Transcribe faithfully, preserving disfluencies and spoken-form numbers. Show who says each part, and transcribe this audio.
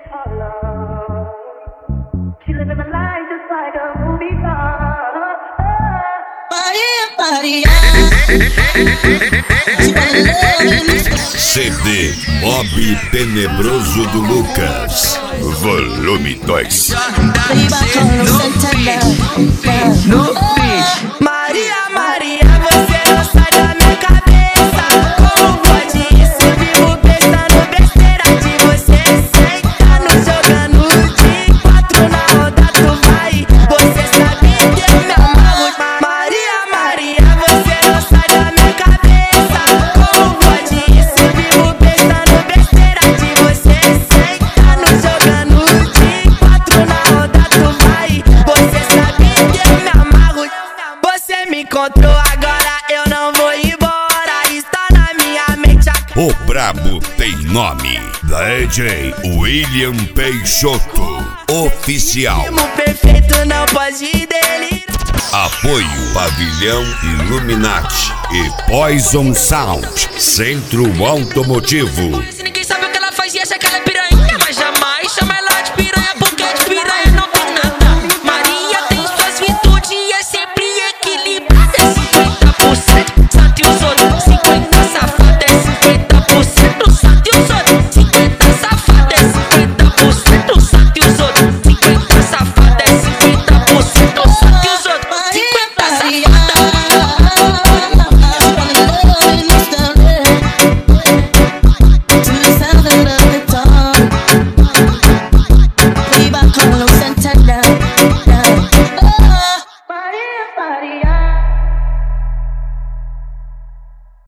Speaker 1: C D Mob Tenebroso do Lucas, volume dois.
Speaker 2: Maria, Maria, você não sai da minha cabeça. Como pode isso? Vivo pensando besteira de você. Sentando, jogando de quatro na roda, tu vai. Você sabe que eu me amarro. Maria, Maria, você não sai da minha cabeça. Como pode isso? Vivo pensando besteira de você. Sentando, jogando de quatro na roda, tu vai. Você sabe que eu me amarro. Você me encontrou agora, eu não vou embora. Está na minha mente.
Speaker 1: O brabo tem nome, D J William Peixoto Oficial.
Speaker 2: O perfeito não pode dele.
Speaker 1: Apoio Pavilhão Illuminati e Poison Sound, Centro Automotivo.